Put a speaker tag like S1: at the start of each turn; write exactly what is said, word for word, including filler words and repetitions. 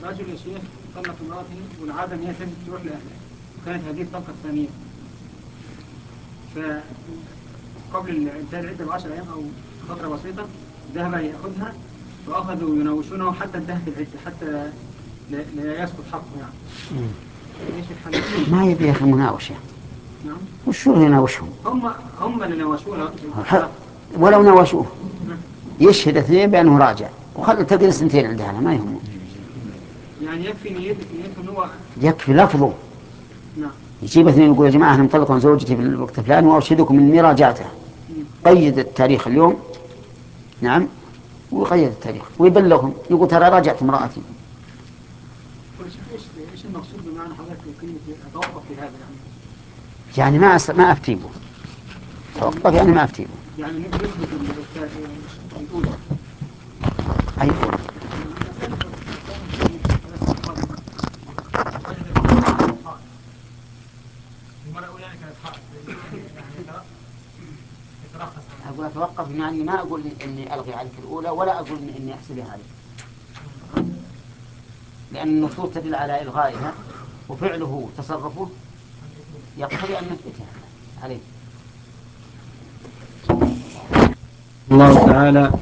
S1: رجل يا شيخ طلق امرأته والعادة ان هي تروح لاهلها، وكانت هذه الطلقة الثانية، فقبل انتهاء العدة بعشر ايام او فترة بسيطة ذهب ياخذها واخذوا يناوشونه حتى انتهت العدة، حتى لا, لا يسقط حقه يعني. ايش الحل؟
S2: ما يبي يا اخي مناوشة.
S1: نعم.
S2: وشو يناوشهم؟
S1: هم هم اللي ناوشوه.
S2: ولو ناوشوه يشهد اثنين بأنه راجع وخلوا تقريبا سنتين عندها ما يهمه.
S1: يعني يكفي نيته نيته هو
S2: يكفي لفظه.
S1: نعم.
S2: يجيب اثنين يقول يا جماعة أنا مطلق عن زوجتي في الوقت الفلاني وأرشدكم إني راجعتها. قيد التاريخ اليوم. نعم. وقيد التاريخ ويبلغهم يقول ترى راجعت امرأتي.
S1: ايش ايش المقصود بمعنى حضرتك كلمة اتوقف في هذا يعني؟
S2: يعني ما أس... ما أفتيبه. توقف يعني ما أفتيبه.
S1: يعني نثبت الأولى.
S2: أي أولى؟ أقول أتوقف يعني ما أقول إني ألغي عليك الأولى ولا أقول إني أحسبها عليك، لأن النصوص تدل على إلغائها وفعله وتصرفه يقتضي أن نثبتها عليه.
S1: الله تعالى